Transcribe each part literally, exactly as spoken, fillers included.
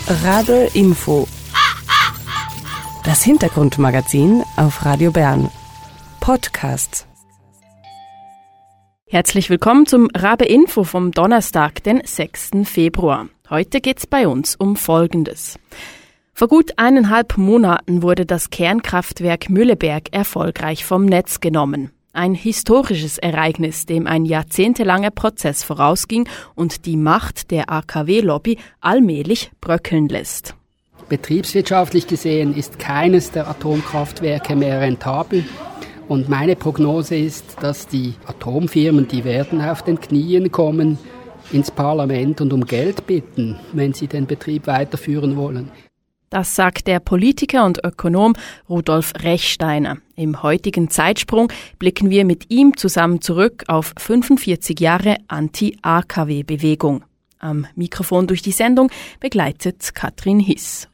Rabe Info. Das Hintergrundmagazin auf Radio Bern. Podcast. Herzlich willkommen zum Rabe Info vom Donnerstag, den sechsten Februar. Heute geht's bei uns um Folgendes. Vor gut eineinhalb Monaten wurde das Kernkraftwerk Mühleberg erfolgreich vom Netz genommen. Ein historisches Ereignis, dem ein jahrzehntelanger Prozess vorausging und die Macht der A K W-Lobby allmählich bröckeln lässt. Betriebswirtschaftlich gesehen ist keines der Atomkraftwerke mehr rentabel. Und meine Prognose ist, dass die Atomfirmen, die werden auf den Knien kommen ins Parlament und um Geld bitten, wenn sie den Betrieb weiterführen wollen. Das sagt der Politiker und Ökonom Rudolf Rechsteiner. Im heutigen Zeitsprung blicken wir mit ihm zusammen zurück auf fünfundvierzig Jahre Anti-A K W-Bewegung. Am Mikrofon durch die Sendung begleitet Katrin Hiss.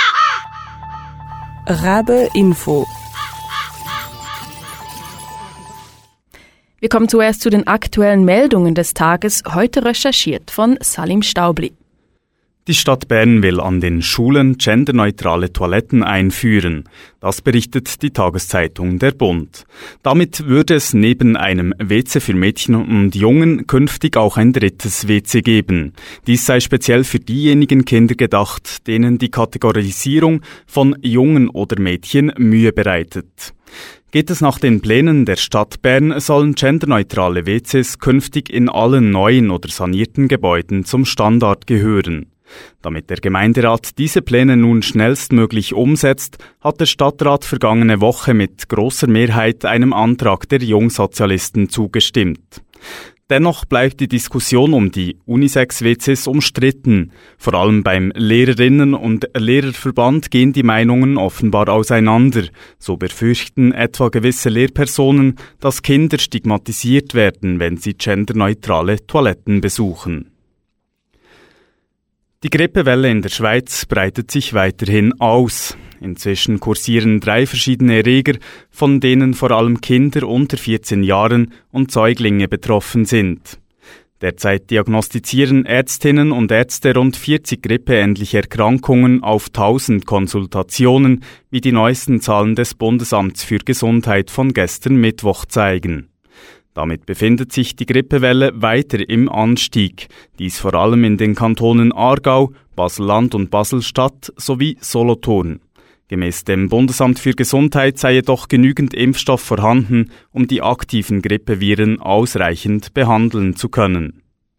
Rabe Info. Wir kommen zuerst zu den aktuellen Meldungen des Tages, heute recherchiert von Salim Staubli. Die Stadt Bern will an den Schulen genderneutrale Toiletten einführen. Das berichtet die Tageszeitung Der Bund. Damit würde es neben einem W C für Mädchen und Jungen künftig auch ein drittes W C geben. Dies sei speziell für diejenigen Kinder gedacht, denen die Kategorisierung von Jungen oder Mädchen Mühe bereitet. Geht es nach den Plänen der Stadt Bern, sollen genderneutrale W Cs künftig in allen neuen oder sanierten Gebäuden zum Standard gehören. Damit der Gemeinderat diese Pläne nun schnellstmöglich umsetzt, hat der Stadtrat vergangene Woche mit großer Mehrheit einem Antrag der Jungsozialisten zugestimmt. Dennoch bleibt die Diskussion um die Unisex-W Cs umstritten. Vor allem beim Lehrerinnen- und Lehrerverband gehen die Meinungen offenbar auseinander. So befürchten etwa gewisse Lehrpersonen, dass Kinder stigmatisiert werden, wenn sie genderneutrale Toiletten besuchen. Die Grippewelle in der Schweiz breitet sich weiterhin aus. Inzwischen kursieren drei verschiedene Erreger, von denen vor allem Kinder unter vierzehn Jahren und Säuglinge betroffen sind. Derzeit diagnostizieren Ärztinnen und Ärzte rund vierzig grippeähnliche Erkrankungen auf tausend Konsultationen, wie die neuesten Zahlen des Bundesamts für Gesundheit von gestern Mittwoch zeigen. Damit befindet sich die Grippewelle weiter im Anstieg, dies vor allem in den Kantonen Aargau, Basel-Land und Basel-Stadt sowie Solothurn. Gemäß dem Bundesamt für Gesundheit sei jedoch genügend Impfstoff vorhanden, um die aktiven Grippeviren ausreichend behandeln zu können.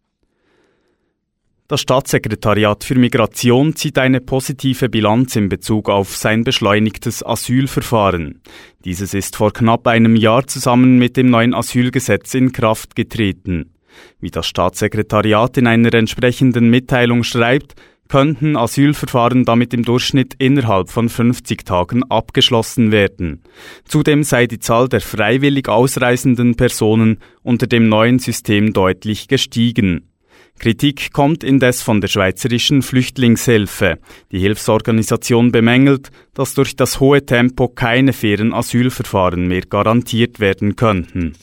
Das Staatssekretariat für Migration zieht eine positive Bilanz in Bezug auf sein beschleunigtes Asylverfahren. Dieses ist vor knapp einem Jahr zusammen mit dem neuen Asylgesetz in Kraft getreten. Wie das Staatssekretariat in einer entsprechenden Mitteilung schreibt, könnten Asylverfahren damit im Durchschnitt innerhalb von fünfzig Tagen abgeschlossen werden. Zudem sei die Zahl der freiwillig ausreisenden Personen unter dem neuen System deutlich gestiegen. Kritik kommt indes von der Schweizerischen Flüchtlingshilfe. Die Hilfsorganisation bemängelt, dass durch das hohe Tempo keine fairen Asylverfahren mehr garantiert werden könnten.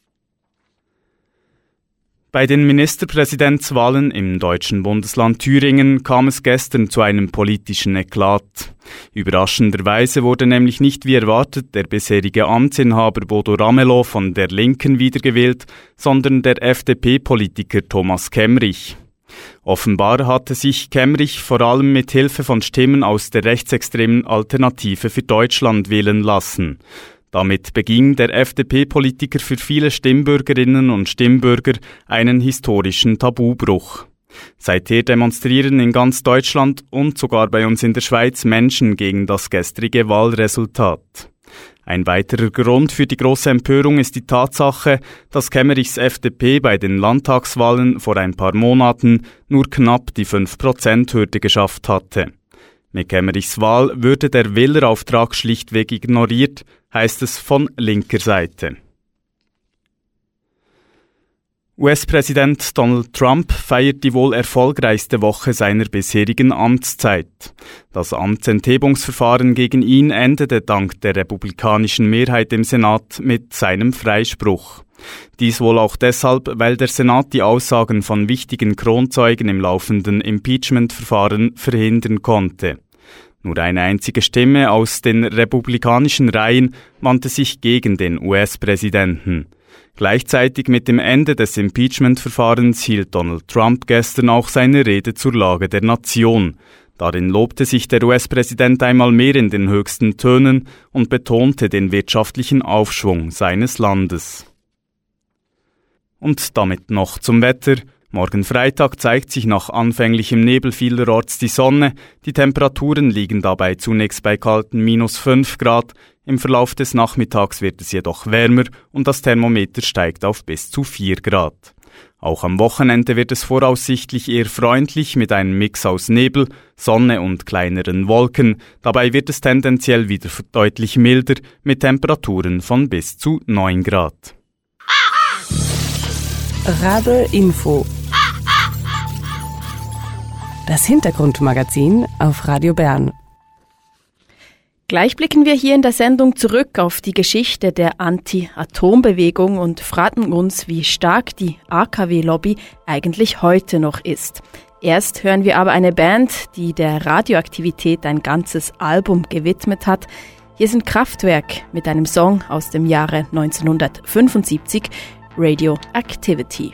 Bei den Ministerpräsidentswahlen im deutschen Bundesland Thüringen kam es gestern zu einem politischen Eklat. Überraschenderweise wurde nämlich nicht wie erwartet der bisherige Amtsinhaber Bodo Ramelow von der Linken wiedergewählt, sondern der F D P-Politiker Thomas Kemmerich. Offenbar hatte sich Kemmerich vor allem mit Hilfe von Stimmen aus der rechtsextremen Alternative für Deutschland wählen lassen. Damit beging der F D P-Politiker für viele Stimmbürgerinnen und Stimmbürger einen historischen Tabubruch. Seither demonstrieren in ganz Deutschland und sogar bei uns in der Schweiz Menschen gegen das gestrige Wahlresultat. Ein weiterer Grund für die große Empörung ist die Tatsache, dass Kemmerichs F D P bei den Landtagswahlen vor ein paar Monaten nur knapp die fünf Prozent Hürde geschafft hatte. Mit Kemmerichs Wahl würde der Wählerauftrag schlichtweg ignoriert, heißt es von linker Seite. U S-Präsident Donald Trump feiert die wohl erfolgreichste Woche seiner bisherigen Amtszeit. Das Amtsenthebungsverfahren gegen ihn endete dank der republikanischen Mehrheit im Senat mit seinem Freispruch. Dies wohl auch deshalb, weil der Senat die Aussagen von wichtigen Kronzeugen im laufenden Impeachment-Verfahren verhindern konnte. Nur eine einzige Stimme aus den republikanischen Reihen wandte sich gegen den U S-Präsidenten. Gleichzeitig mit dem Ende des Impeachment-Verfahrens hielt Donald Trump gestern auch seine Rede zur Lage der Nation. Darin lobte sich der U S-Präsident einmal mehr in den höchsten Tönen und betonte den wirtschaftlichen Aufschwung seines Landes. Und damit noch zum Wetter. Morgen Freitag zeigt sich nach anfänglichem Nebel vielerorts die Sonne. Die Temperaturen liegen dabei zunächst bei kalten minus fünf Grad. Im Verlauf des Nachmittags wird es jedoch wärmer und das Thermometer steigt auf bis zu vier Grad. Auch am Wochenende wird es voraussichtlich eher freundlich mit einem Mix aus Nebel, Sonne und kleineren Wolken. Dabei wird es tendenziell wieder deutlich milder mit Temperaturen von bis zu neun Grad. Rabe Info. Das Hintergrundmagazin auf Radio Bern. Gleich blicken wir hier in der Sendung zurück auf die Geschichte der Anti-Atom-Bewegung und fragen uns, wie stark die A K W-Lobby eigentlich heute noch ist. Erst hören wir aber eine Band, die der Radioaktivität ein ganzes Album gewidmet hat. Hier sind Kraftwerk mit einem Song aus dem Jahre neunzehnhundertfünfundsiebzig, Radioactivity.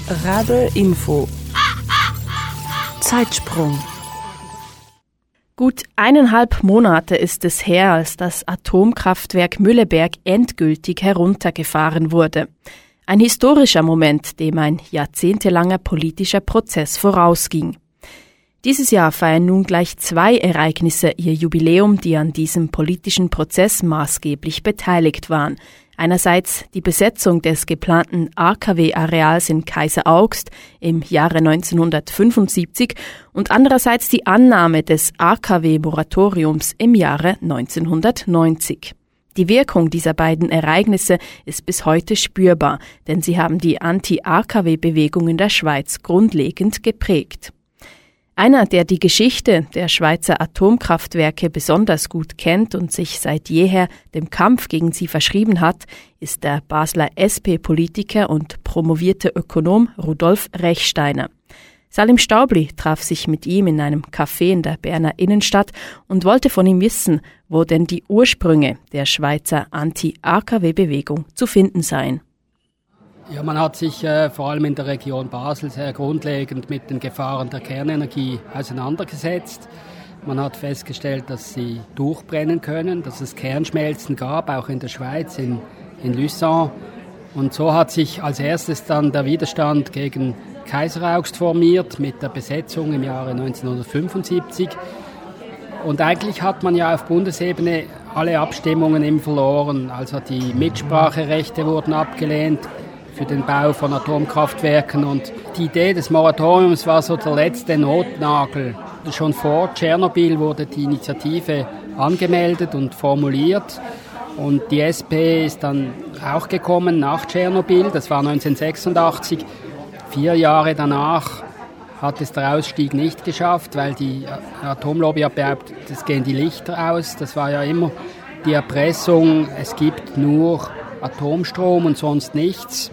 Rabe Info. Zeitsprung. Gut eineinhalb Monate ist es her, als das Atomkraftwerk Mühleberg endgültig heruntergefahren wurde. Ein historischer Moment, dem ein jahrzehntelanger politischer Prozess vorausging. Dieses Jahr feiern nun gleich zwei Ereignisse ihr Jubiläum, die an diesem politischen Prozess maßgeblich beteiligt waren. Einerseits die Besetzung des geplanten A K W-Areals in Kaiseraugst im Jahre neunzehnhundertfünfundsiebzig und andererseits die Annahme des A K W-Moratoriums im Jahre neunzehnhundertneunzig. Die Wirkung dieser beiden Ereignisse ist bis heute spürbar, denn sie haben die Anti-A K W-Bewegung in der Schweiz grundlegend geprägt. Einer, der die Geschichte der Schweizer Atomkraftwerke besonders gut kennt und sich seit jeher dem Kampf gegen sie verschrieben hat, ist der Basler S P-Politiker und promovierte Ökonom Rudolf Rechsteiner. Salim Staubli traf sich mit ihm in einem Café in der Berner Innenstadt und wollte von ihm wissen, wo denn die Ursprünge der Schweizer Anti-A K W-Bewegung zu finden seien. Ja, man hat sich äh, vor allem in der Region Basel sehr grundlegend mit den Gefahren der Kernenergie auseinandergesetzt. Man hat festgestellt, dass sie durchbrennen können, dass es Kernschmelzen gab, auch in der Schweiz, in, in Luçon. Und so hat sich als erstes dann der Widerstand gegen Kaiseraugst formiert mit der Besetzung im Jahre neunzehnhundertfünfundsiebzig. Und eigentlich hat man ja auf Bundesebene alle Abstimmungen eben verloren. Also die Mitspracherechte wurden abgelehnt für den Bau von Atomkraftwerken. Und die Idee des Moratoriums war so der letzte Notnagel. Schon vor Tschernobyl wurde die Initiative angemeldet und formuliert. Und die S P ist dann auch gekommen nach Tschernobyl, das war neunzehnhundertsechsundachtzig. Vier Jahre danach hat es der Ausstieg nicht geschafft, weil die Atomlobby hat behauptet, es gehen die Lichter aus. Das war ja immer die Erpressung, es gibt nur Atomstrom und sonst nichts.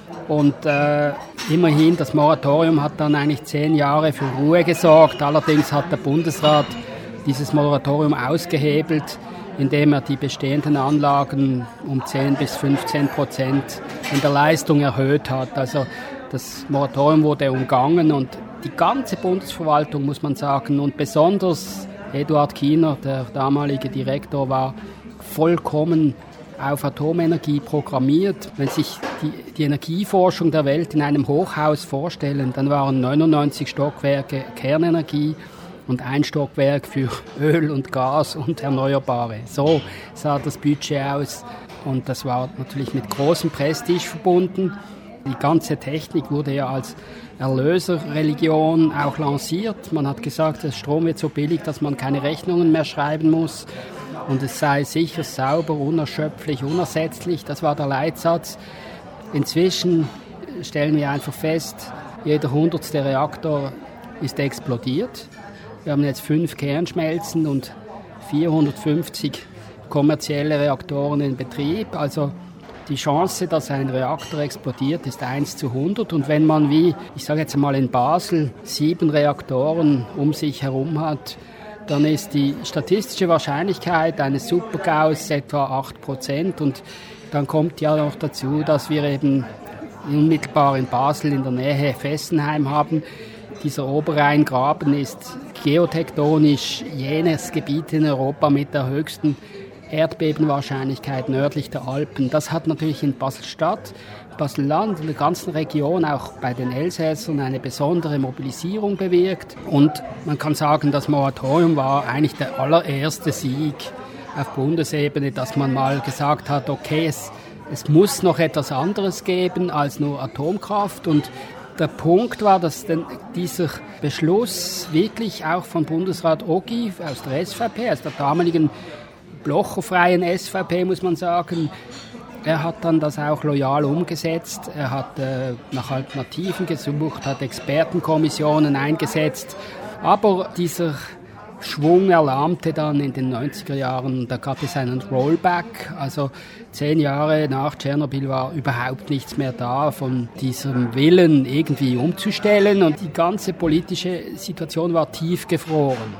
Und äh, immerhin, das Moratorium hat dann eigentlich zehn Jahre für Ruhe gesorgt. Allerdings hat der Bundesrat dieses Moratorium ausgehebelt, indem er die bestehenden Anlagen um zehn bis fünfzehn Prozent in der Leistung erhöht hat. Also das Moratorium wurde umgangen und die ganze Bundesverwaltung, muss man sagen, und besonders Eduard Kiener, der damalige Direktor, war vollkommen auf Atomenergie programmiert. Wenn sich die, die Energieforschung der Welt in einem Hochhaus vorstellen, dann waren neunundneunzig Stockwerke Kernenergie und ein Stockwerk für Öl und Gas und Erneuerbare. So sah das Budget aus und das war natürlich mit großem Prestige verbunden. Die ganze Technik wurde ja als Erlöserreligion auch lanciert. Man hat gesagt, der Strom wird so billig, dass man keine Rechnungen mehr schreiben muss und es sei sicher, sauber, unerschöpflich, unersetzlich. Das war der Leitsatz. Inzwischen stellen wir einfach fest, jeder hundertste Reaktor ist explodiert. Wir haben jetzt fünf Kernschmelzen und vierhundertfünfzig kommerzielle Reaktoren in Betrieb. Also die Chance, dass ein Reaktor explodiert, ist eins zu hundert. Und wenn man wie, ich sage jetzt mal in Basel, sieben Reaktoren um sich herum hat, dann ist die statistische Wahrscheinlichkeit eines Super-GAUs etwa acht Prozent. Und dann kommt ja noch dazu, dass wir eben unmittelbar in Basel in der Nähe Fessenheim haben. Dieser Oberrheingraben ist geotektonisch jenes Gebiet in Europa mit der höchsten Erdbebenwahrscheinlichkeit nördlich der Alpen. Das hat natürlich in Basel-Stadt, Basel-Land, in der ganzen Region, auch bei den Elsässern, eine besondere Mobilisierung bewirkt. Und man kann sagen, das Moratorium war eigentlich der allererste Sieg auf Bundesebene, dass man mal gesagt hat, okay, es, es muss noch etwas anderes geben als nur Atomkraft. Und der Punkt war, dass denn dieser Beschluss wirklich auch von Bundesrat Ogi aus der S V P, aus der damaligen blocherfreien S V P, muss man sagen, er hat dann das auch loyal umgesetzt. Er hat äh, nach Alternativen gesucht, hat Expertenkommissionen eingesetzt. Aber dieser Schwung erlahmte dann in den neunziger Jahren. Da gab es einen Rollback. Also zehn Jahre nach Tschernobyl war überhaupt nichts mehr da von diesem Willen, irgendwie umzustellen. Und die ganze politische Situation war tiefgefroren.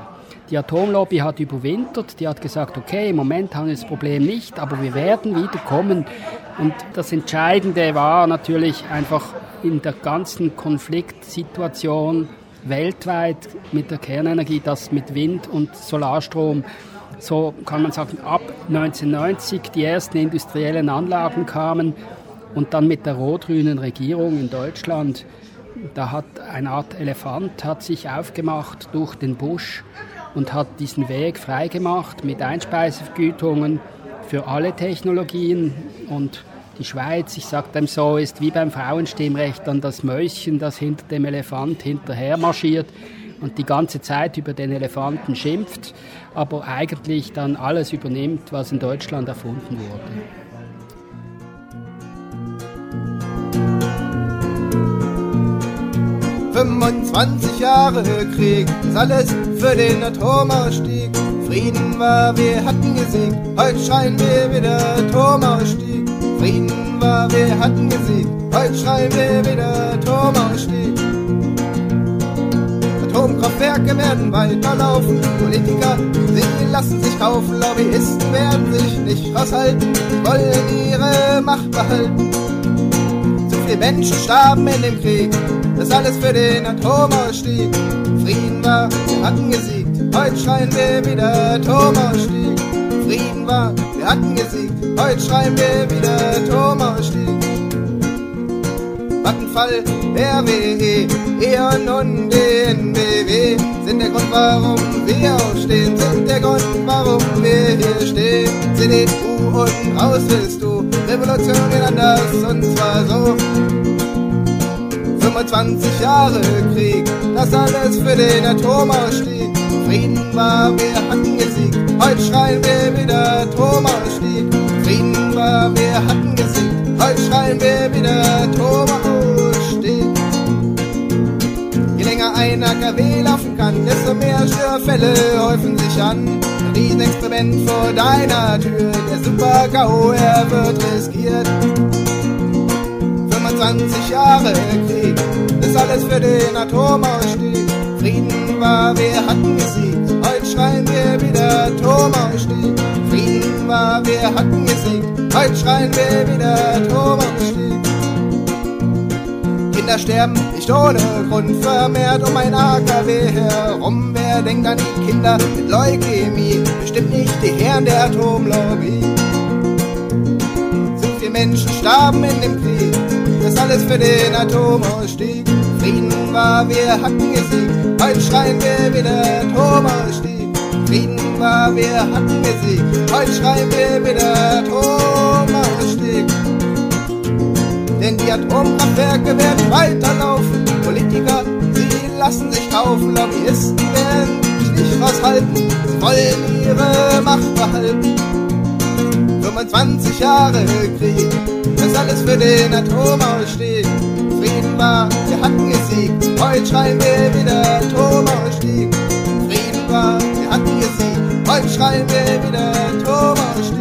Die Atomlobby hat überwintert, die hat gesagt, okay, im Moment haben wir das Problem nicht, aber wir werden wieder kommen. Und das Entscheidende war natürlich einfach in der ganzen Konfliktsituation weltweit mit der Kernenergie, dass mit Wind- und Solarstrom, so kann man sagen, ab neunzehnhundertneunzig die ersten industriellen Anlagen kamen und dann mit der rot-grünen Regierung in Deutschland, da hat eine Art Elefant hat sich aufgemacht durch den Busch und hat diesen Weg freigemacht mit Einspeisevergütungen für alle Technologien. Und die Schweiz, ich sage dem so, ist wie beim Frauenstimmrecht dann das Mäuschen, das hinter dem Elefant hinterher marschiert und die ganze Zeit über den Elefanten schimpft, aber eigentlich dann alles übernimmt, was in Deutschland erfunden wurde. fünfundzwanzig Jahre Krieg, ist alles für den Atomausstieg. Frieden war, wir hatten gesiegt, heute schreien wir wieder Atomausstieg. Frieden war, wir hatten gesiegt, heute schreien wir wieder Atomausstieg. Atomkraftwerke werden weiterlaufen, Politiker, sie lassen sich kaufen, Lobbyisten werden sich nicht raushalten, wollen ihre Macht behalten. Zu viele Menschen starben in dem Krieg, das alles für den Atomausstieg. Frieden war, wir hatten gesiegt, heute schreien wir wieder Atomausstieg. Frieden war, wir hatten gesiegt, heute schreien wir wieder Atomausstieg. Vattenfall, R W E, E.ON und D N B W sind der Grund, warum wir aufstehen, sind der Grund, warum wir hier stehen. C D U und raus willst du, Revolution geht anders und zwar so. fünfundzwanzig Jahre Krieg, das alles für den Atomausstieg. Frieden war, wir hatten gesiegt, heute schreien wir wieder Atomausstieg. Frieden war, wir hatten gesiegt, heute schreien wir wieder Atomausstieg. Je länger ein A K W laufen kann, desto mehr Störfälle häufen sich an. Ein Riesenexperiment vor deiner Tür, der Super-K O, er wird riskiert. fünfundzwanzig Jahre Krieg, das alles für den Atomausstieg. Frieden war, wir hatten gesiegt, heute schreien wir wieder Atomausstieg. Frieden war, wir hatten gesiegt, heute schreien wir wieder Atomausstieg. Kinder sterben nicht ohne Grund, vermehrt um ein A K W herum. Wer denkt an die Kinder mit Leukämie? Bestimmt nicht die Herren der Atomlobby. So viele Menschen starben in dem Krieg, das alles für den Atomausstieg. Frieden war, wir hatten gesiegt, heute schreien wir wieder Atomausstieg. Frieden war, wir hatten gesiegt, heute schreien wir wieder Atomausstieg. Denn die Atomkraftwerke werden weiterlaufen, Politiker, sie lassen sich kaufen, Lobbyisten werden sich nicht raushalten, sie wollen ihre Macht behalten. fünfundzwanzig Jahre Krieg, das alles für den Atomausstieg. Frieden war, wir hatten gesiegt, heute schreien wir wieder Atomausstieg. Frieden war, wir hatten gesiegt, heute schreien wir wieder Atomausstieg.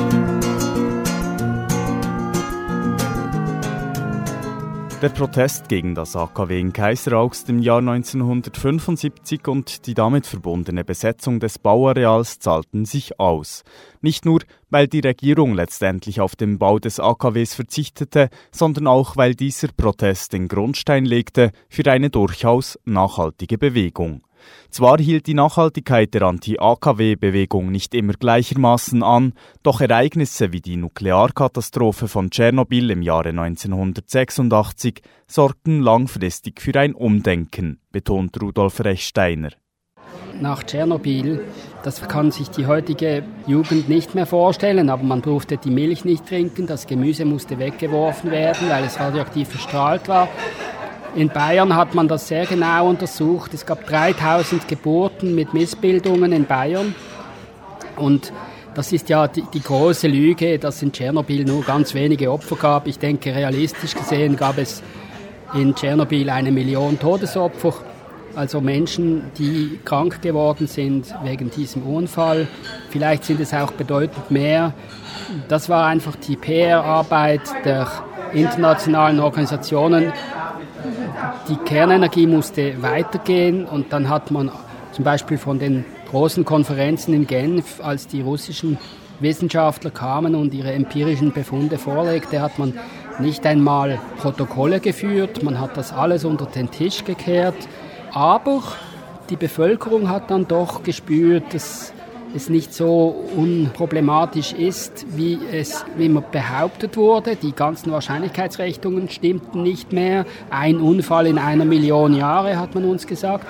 Der Protest gegen das A K W in Kaiseraugst im Jahr neunzehnhundertfünfundsiebzig und die damit verbundene Besetzung des Bauareals zahlten sich aus. Nicht nur, weil die Regierung letztendlich auf den Bau des A K Ws verzichtete, sondern auch, weil dieser Protest den Grundstein legte für eine durchaus nachhaltige Bewegung. Zwar hielt die Nachhaltigkeit der Anti-A K W-Bewegung nicht immer gleichermaßen an, doch Ereignisse wie die Nuklearkatastrophe von Tschernobyl im Jahre neunzehnhundertsechsundachtzig sorgten langfristig für ein Umdenken, betont Rudolf Rechsteiner. Nach Tschernobyl, das kann sich die heutige Jugend nicht mehr vorstellen, aber man durfte die Milch nicht trinken, das Gemüse musste weggeworfen werden, weil es radioaktiv verstrahlt war. In Bayern hat man das sehr genau untersucht. Es gab dreitausend Geburten mit Missbildungen in Bayern. Und das ist ja die, die große Lüge, dass in Tschernobyl nur ganz wenige Opfer gab. Ich denke, realistisch gesehen gab es in Tschernobyl eine Million Todesopfer. Also Menschen, die krank geworden sind wegen diesem Unfall. Vielleicht sind es auch bedeutend mehr. Das war einfach die P R-Arbeit der internationalen Organisationen. Die Kernenergie musste weitergehen und dann hat man zum Beispiel von den großen Konferenzen in Genf, als die russischen Wissenschaftler kamen und ihre empirischen Befunde vorlegte, hat man nicht einmal Protokolle geführt, man hat das alles unter den Tisch gekehrt. Aber die Bevölkerung hat dann doch gespürt, dass es nicht so unproblematisch ist, wie es wie immer behauptet wurde. Die ganzen Wahrscheinlichkeitsrechnungen stimmten nicht mehr. Ein Unfall in einer Million Jahre, hat man uns gesagt.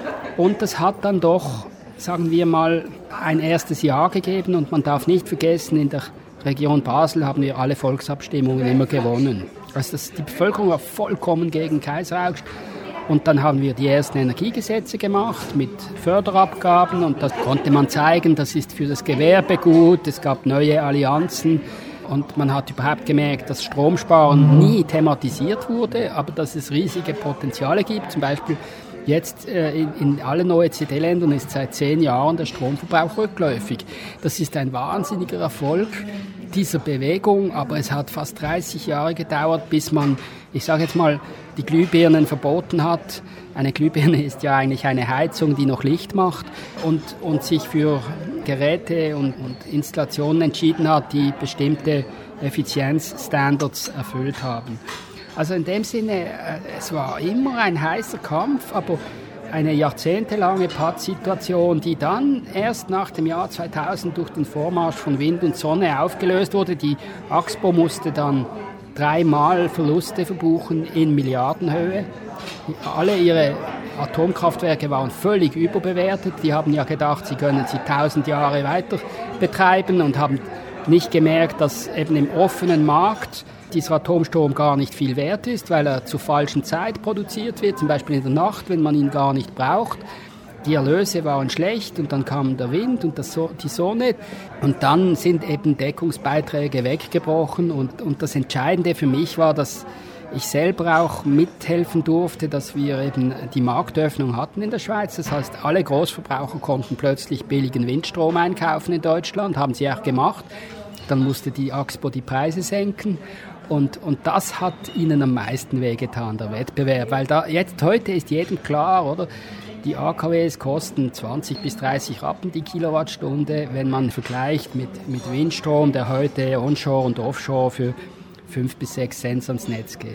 Und das hat dann doch, sagen wir mal, ein erstes Jahr gegeben. Und man darf nicht vergessen, in der Region Basel haben wir alle Volksabstimmungen immer gewonnen. Also das, die Bevölkerung war vollkommen gegen Kaiseraugst. Und dann haben wir die ersten Energiegesetze gemacht mit Förderabgaben und das konnte man zeigen, das ist für das Gewerbe gut, es gab neue Allianzen und man hat überhaupt gemerkt, dass Stromsparen nie thematisiert wurde, aber dass es riesige Potenziale gibt. Zum Beispiel jetzt äh, in, in allen O E C D-Ländern ist seit zehn Jahren der Stromverbrauch rückläufig. Das ist ein wahnsinniger Erfolg dieser Bewegung, aber es hat fast dreißig Jahre gedauert, bis man, ich sage jetzt mal, die Glühbirnen verboten hat. Eine Glühbirne ist ja eigentlich eine Heizung, die noch Licht macht und, und sich für Geräte und, und Installationen entschieden hat, die bestimmte Effizienzstandards erfüllt haben. Also in dem Sinne, es war immer ein heißer Kampf, aber eine jahrzehntelange Pattsituation, die dann erst nach dem Jahr zweitausend durch den Vormarsch von Wind und Sonne aufgelöst wurde. Die Axpo musste dann dreimal Verluste verbuchen in Milliardenhöhe. Alle ihre Atomkraftwerke waren völlig überbewertet. Die haben ja gedacht, sie können sie tausend Jahre weiter betreiben und haben nicht gemerkt, dass eben im offenen Markt dieser Atomstrom gar nicht viel wert ist, weil er zur falschen Zeit produziert wird, zum Beispiel in der Nacht, wenn man ihn gar nicht braucht. Die Erlöse waren schlecht und dann kam der Wind und das so- die Sonne und dann sind eben Deckungsbeiträge weggebrochen und, und das Entscheidende für mich war, dass ich selber auch mithelfen durfte, dass wir eben die Marktöffnung hatten in der Schweiz. Das heißt, alle Großverbraucher konnten plötzlich billigen Windstrom einkaufen in Deutschland, haben sie auch gemacht. Dann musste die Axpo die Preise senken. Und, und das hat ihnen am meisten wehgetan, der Wettbewerb. Weil da jetzt heute ist jedem klar, oder? Die A K Ws kosten zwanzig bis dreißig Rappen die Kilowattstunde, wenn man vergleicht mit, mit Windstrom, der heute onshore und offshore für fünf bis sechs Cent ans Netz geht.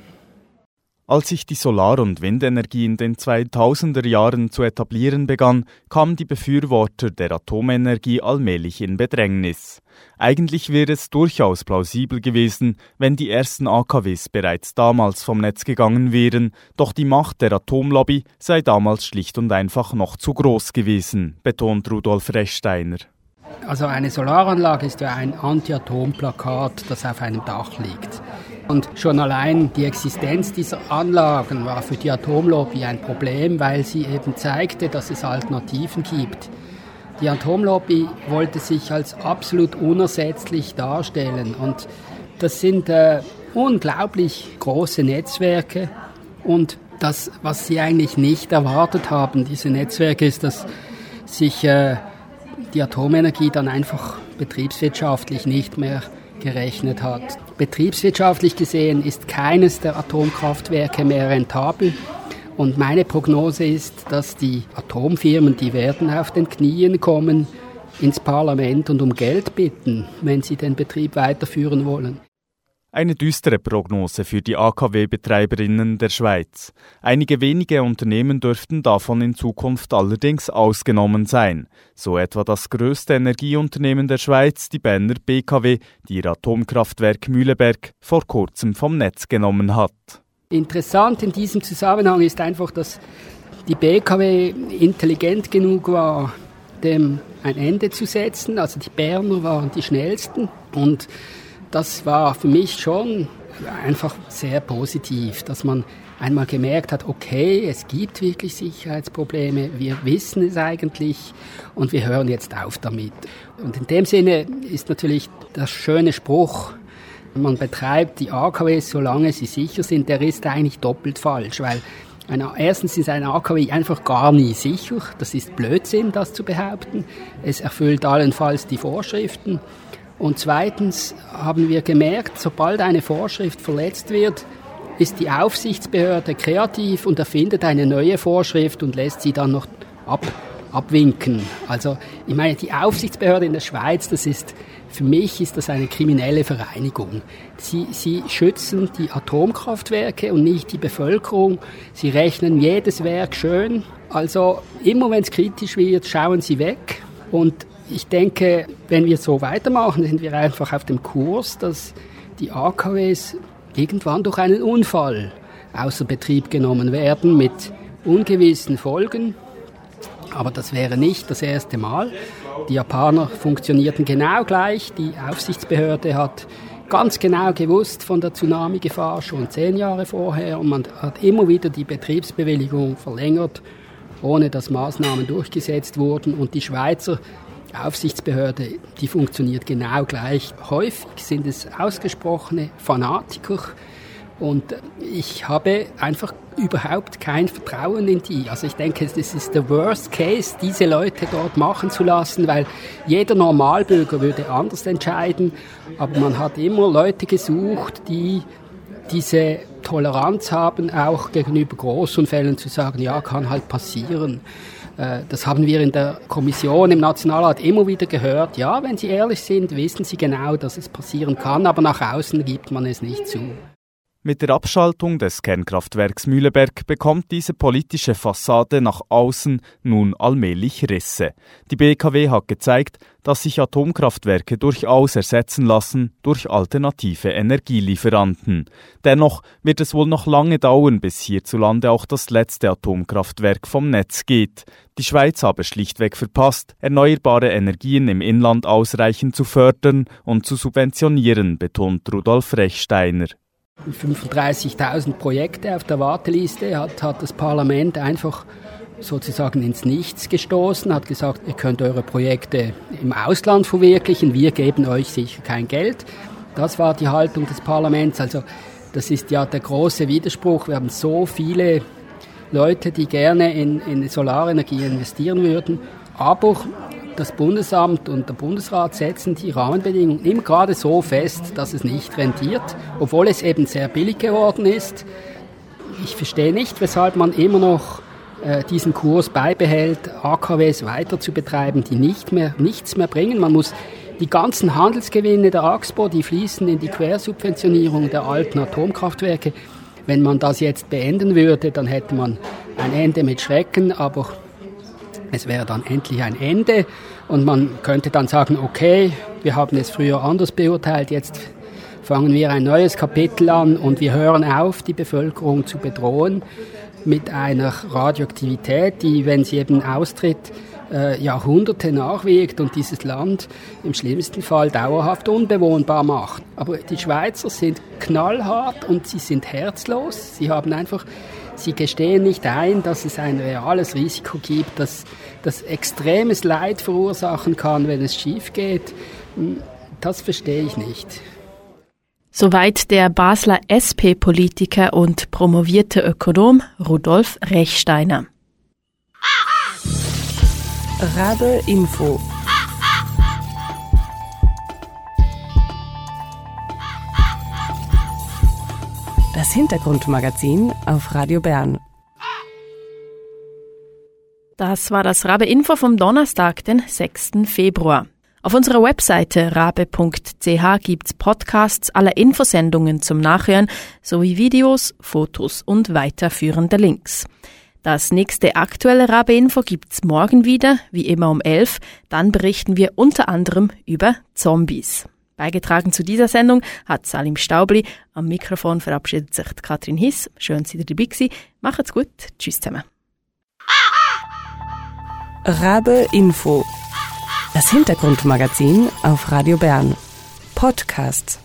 Als sich die Solar- und Windenergie in den zweitausender Jahren zu etablieren begann, kamen die Befürworter der Atomenergie allmählich in Bedrängnis. Eigentlich wäre es durchaus plausibel gewesen, wenn die ersten A K Ws bereits damals vom Netz gegangen wären, doch die Macht der Atomlobby sei damals schlicht und einfach noch zu groß gewesen, betont Rudolf Rechsteiner. Also eine Solaranlage ist ja ein Anti-Atom-Plakat, das auf einem Dach liegt. Und schon allein die Existenz dieser Anlagen war für die Atomlobby ein Problem, weil sie eben zeigte, dass es Alternativen gibt. Die Atomlobby wollte sich als absolut unersetzlich darstellen. Und das sind äh, unglaublich große Netzwerke. Und das, was sie eigentlich nicht erwartet haben, diese Netzwerke, ist, dass sich äh, die Atomenergie dann einfach betriebswirtschaftlich nicht mehr gerechnet hat. Betriebswirtschaftlich gesehen ist keines der Atomkraftwerke mehr rentabel. Und meine Prognose ist, dass die Atomfirmen, die werden auf den Knien kommen ins Parlament und um Geld bitten, wenn sie den Betrieb weiterführen wollen. Eine düstere Prognose für die A K W-Betreiberinnen der Schweiz. Einige wenige Unternehmen dürften davon in Zukunft allerdings ausgenommen sein. So etwa das grösste Energieunternehmen der Schweiz, die Berner B K W, die ihr Atomkraftwerk Mühleberg vor kurzem vom Netz genommen hat. Interessant in diesem Zusammenhang ist einfach, dass die B K W intelligent genug war, dem ein Ende zu setzen. Also die Berner waren die schnellsten und das war für mich schon einfach sehr positiv, dass man einmal gemerkt hat, okay, es gibt wirklich Sicherheitsprobleme, wir wissen es eigentlich und wir hören jetzt auf damit. Und in dem Sinne ist natürlich der schöne Spruch, man betreibt die A K Ws, solange sie sicher sind, der ist eigentlich doppelt falsch, weil eine, erstens ist ein A K W einfach gar nie sicher, das ist Blödsinn, das zu behaupten, es erfüllt allenfalls die Vorschriften. Und zweitens haben wir gemerkt, sobald eine Vorschrift verletzt wird, ist die Aufsichtsbehörde kreativ und erfindet eine neue Vorschrift und lässt sie dann noch ab, abwinken. Also ich meine, die Aufsichtsbehörde in der Schweiz, das ist, für mich ist das eine kriminelle Vereinigung. Sie, sie schützen die Atomkraftwerke und nicht die Bevölkerung. Sie rechnen jedes Werk schön. Also immer wenn es kritisch wird, schauen sie weg. Und ich denke, wenn wir so weitermachen, sind wir einfach auf dem Kurs, dass die A K Ws irgendwann durch einen Unfall außer Betrieb genommen werden mit ungewissen Folgen. Aber das wäre nicht das erste Mal. Die Japaner funktionierten genau gleich. Die Aufsichtsbehörde hat ganz genau gewusst von der Tsunami-Gefahr schon zehn Jahre vorher. Und man hat immer wieder die Betriebsbewilligung verlängert, ohne dass Maßnahmen durchgesetzt wurden. Und die Schweizer Aufsichtsbehörde, die funktioniert genau gleich. Häufig sind es ausgesprochene Fanatiker. Und ich habe einfach überhaupt kein Vertrauen in die. Also ich denke, das ist der Worst Case, diese Leute dort machen zu lassen, weil jeder Normalbürger würde anders entscheiden. Aber man hat immer Leute gesucht, die diese Toleranz haben, auch gegenüber Großunfällen zu sagen, ja, kann halt passieren. Das haben wir in der Kommission im Nationalrat immer wieder gehört. Ja, wenn Sie ehrlich sind, wissen Sie genau, dass es passieren kann, aber nach außen gibt man es nicht zu. Mit der Abschaltung des Kernkraftwerks Mühleberg bekommt diese politische Fassade nach außen nun allmählich Risse. Die B K W hat gezeigt, dass sich Atomkraftwerke durchaus ersetzen lassen durch alternative Energielieferanten. Dennoch wird es wohl noch lange dauern, bis hierzulande auch das letzte Atomkraftwerk vom Netz geht. Die Schweiz habe schlichtweg verpasst, erneuerbare Energien im Inland ausreichend zu fördern und zu subventionieren, betont Rudolf Rechsteiner. fünfunddreißigtausend Projekte auf der Warteliste hat, hat das Parlament einfach sozusagen ins Nichts gestoßen, hat gesagt, ihr könnt eure Projekte im Ausland verwirklichen, wir geben euch sicher kein Geld. Das war die Haltung des Parlaments. Also das ist ja der große Widerspruch. Wir haben so viele Leute, die gerne in, in Solarenergie investieren würden, aber das Bundesamt und der Bundesrat setzen die Rahmenbedingungen immer gerade so fest, dass es nicht rentiert, obwohl es eben sehr billig geworden ist. Ich verstehe nicht, weshalb man immer noch äh, diesen Kurs beibehält, A K Ws weiter zu betreiben, die nicht mehr, nichts mehr bringen. Man muss die ganzen Handelsgewinne der A X P O, die fließen in die Quersubventionierung der alten Atomkraftwerke. Wenn man das jetzt beenden würde, dann hätte man ein Ende mit Schrecken, aber es wäre dann endlich ein Ende und man könnte dann sagen, okay, wir haben es früher anders beurteilt, jetzt fangen wir ein neues Kapitel an und wir hören auf, die Bevölkerung zu bedrohen mit einer Radioaktivität, die, wenn sie eben austritt, äh, Jahrhunderte nachwirkt und dieses Land im schlimmsten Fall dauerhaft unbewohnbar macht. Aber die Schweizer sind knallhart und sie sind herzlos. Sie haben einfach Sie gestehen nicht ein, dass es ein reales Risiko gibt, dass das extremes Leid verursachen kann, wenn es schief geht. Das verstehe ich nicht. Soweit der Basler S P-Politiker und promovierte Ökonom Rudolf Rechsteiner. Rabe Info. Das Hintergrundmagazin auf Radio Bern. Das war das Rabe Info vom Donnerstag, den sechsten Februar. Auf unserer Webseite rabe punkt c h gibt's Podcasts aller Infosendungen zum Nachhören sowie Videos, Fotos und weiterführende Links. Das nächste aktuelle Rabe Info gibt's morgen wieder, wie immer um elf. Dann berichten wir unter anderem über Zombies. Beigetragen zu dieser Sendung hat Salim Staubli. Am Mikrofon verabschiedet sich Katrin Hiss. Schön, dass ihr dabei gewesen. Macht's gut. Tschüss zusammen. Rabe Info. Das Hintergrundmagazin auf Radio Bern. Podcasts.